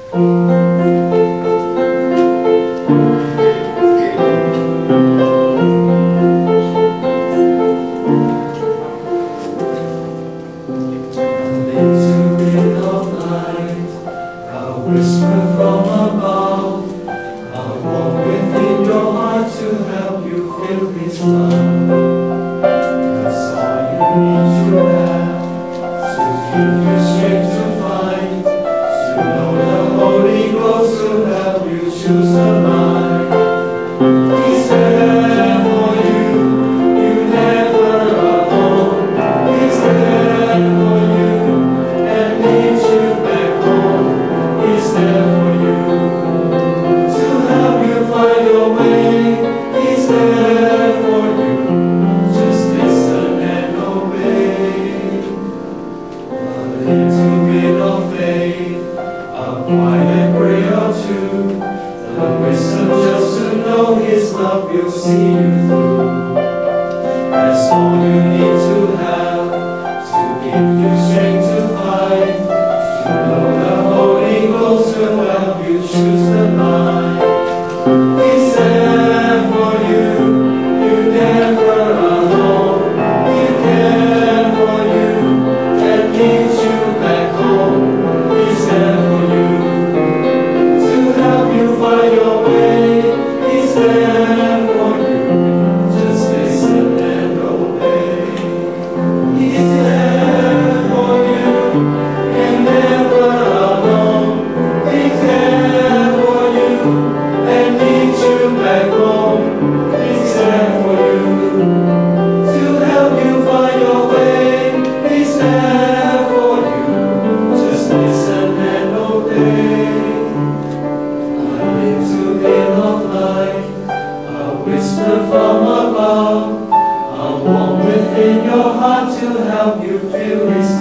Whisper from above, I'll walk within your heart to help you feel His love. That's all you need to have, to give you strength to fight, to know the Holy Ghost will help you choose the light. He's there for you, you never alone. He's there for you and leads you back home. He's there for you to help you find your way. He's there for you. Just listen and obey. A little bit of faith, a quiet prayer or two, the wisdom just to know His love will see you through. That's all you need to have, to give you strength to fight, to know the Holy Ghost will help you choose the light. He's there for you, you never alone. He cares for you and leads you back home. He's there for you to help you find your way. He's there for you, just listen and obey. He's there for you, you never alone. He cares for you and leads you back home. He's there for you to help you find your way. He's there for you, just listen and obey. A little bit of light, a whisper from above, a warmth within your heart to help you feel His